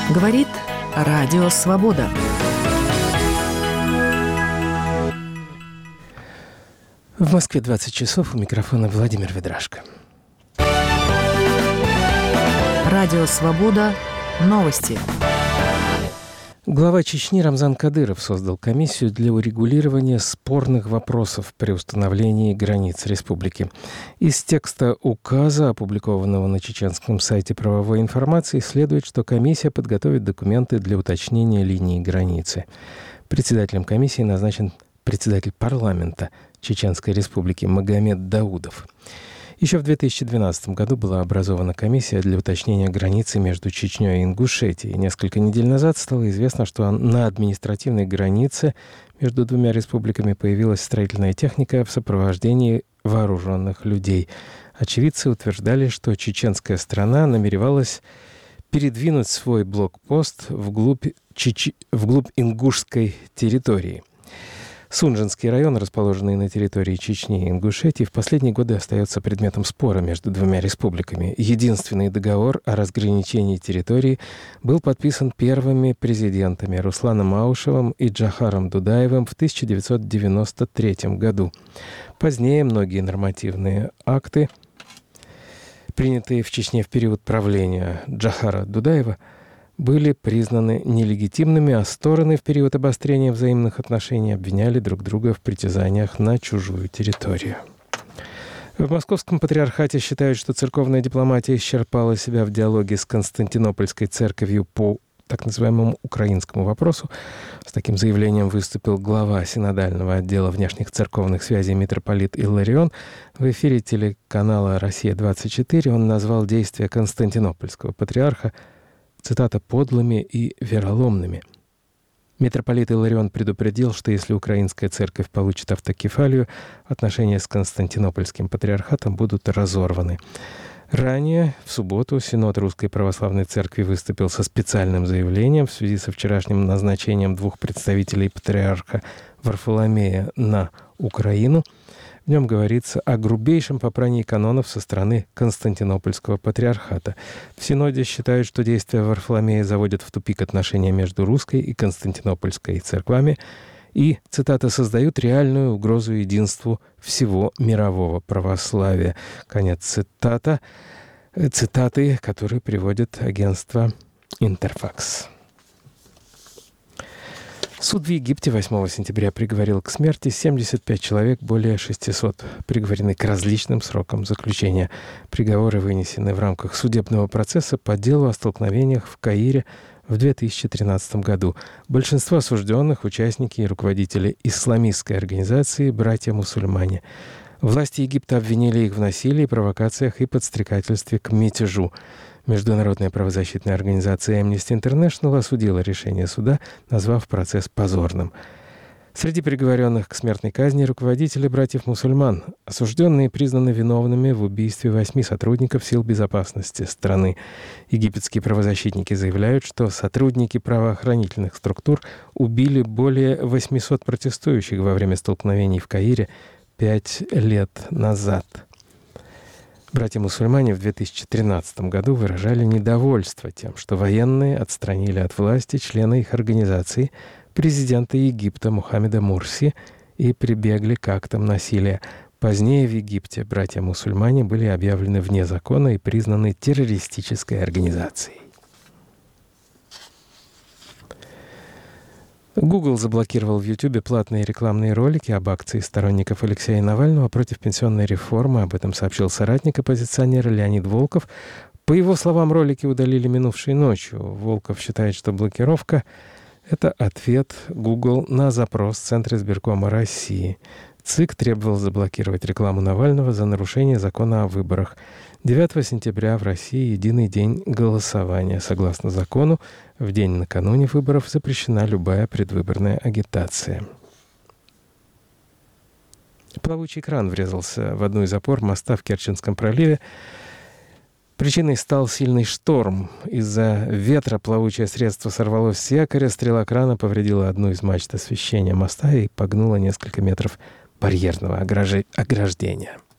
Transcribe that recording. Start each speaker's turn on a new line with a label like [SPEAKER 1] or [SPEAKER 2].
[SPEAKER 1] Говорит Радио Свобода.
[SPEAKER 2] В Москве 20 часов, у микрофона Владимир Ведрашко.
[SPEAKER 1] Радио Свобода. Новости.
[SPEAKER 2] Глава Чечни Рамзан Кадыров создал комиссию для урегулирования спорных вопросов при установлении границ республики. Из текста указа, опубликованного на чеченском сайте правовой информации, следует, что комиссия подготовит документы для уточнения линии границы. Председателем комиссии назначен председатель парламента Чеченской республики Магомед Даудов. Еще в 2012 году была образована комиссия для уточнения границы между Чечней и Ингушетией. Несколько недель назад стало известно, что на административной границе между двумя республиками появилась строительная техника в сопровождении вооруженных людей. Очевидцы утверждали, что чеченская страна намеревалась передвинуть свой блокпост вглубь ингушской территории. Сунжинский район, расположенный на территории Чечни и Ингушетии, в последние годы остается предметом спора между двумя республиками. Единственный договор о разграничении территории был подписан первыми президентами Русланом Аушевым и Джохаром Дудаевым в 1993 году. Позднее многие нормативные акты, принятые в Чечне в период правления Джохара Дудаева, были признаны нелегитимными, а стороны в период обострения взаимных отношений обвиняли друг друга в притязаниях на чужую территорию. В Московском патриархате считают, что церковная дипломатия исчерпала себя в диалоге с Константинопольской церковью по так называемому украинскому вопросу. С таким заявлением выступил глава синодального отдела внешних церковных связей митрополит Илларион. В эфире телеканала «Россия-24» он назвал действия Константинопольского патриарха, цитата, «подлыми и вероломными». Митрополит Илларион предупредил, что если украинская церковь получит автокефалию, отношения с Константинопольским патриархатом будут разорваны. Ранее, в субботу, Синод Русской Православной Церкви выступил со специальным заявлением в связи со вчерашним назначением двух представителей патриарха Варфоломея на Украину. В нем говорится о грубейшем попрании канонов со стороны Константинопольского патриархата. В Синоде считают, что действия Варфоломея заводят в тупик отношения между русской и константинопольской церквами и, цитата, «создают реальную угрозу единству всего мирового православия». Конец цитаты, которые приводит агентство «Интерфакс». Суд в Египте 8 сентября приговорил к смерти 75 человек, более 600 приговорены к различным срокам заключения. Приговоры вынесены в рамках судебного процесса по делу о столкновениях в Каире в 2013 году. Большинство осужденных – участники и руководители исламистской организации «Братья-мусульмане». Власти Египта обвинили их в насилии, провокациях и подстрекательстве к мятежу. Международная правозащитная организация Amnesty International осудила решение суда, назвав процесс позорным. Среди приговоренных к смертной казни руководители братьев-мусульман. Осужденные признаны виновными в убийстве 8 сотрудников сил безопасности страны. Египетские правозащитники заявляют, что сотрудники правоохранительных структур убили более 800 протестующих во время столкновений в Каире 5 лет назад. Братья-мусульмане в 2013 году выражали недовольство тем, что военные отстранили от власти члена их организации, президента Египта Мухаммеда Мурси, и прибегли к актам насилия. Позднее в Египте братья-мусульмане были объявлены вне закона и признаны террористической организацией. Google заблокировал в YouTube платные рекламные ролики об акции сторонников Алексея Навального против пенсионной реформы. Об этом сообщил соратник оппозиционера Леонид Волков. По его словам, ролики удалили минувшей ночью. Волков считает, что блокировка – это ответ Google на запрос Центра избиркома России. ЦИК требовал заблокировать рекламу Навального за нарушение закона о выборах. 9 сентября в России единый день голосования. Согласно закону, в день накануне выборов запрещена любая предвыборная агитация. Плавучий кран врезался в одну из опор моста в Керченском проливе. Причиной стал сильный шторм. Из-за ветра плавучее средство сорвалось с якоря, стрела крана повредила одну из мачт освещения моста и погнула несколько метров барьерного ограждения.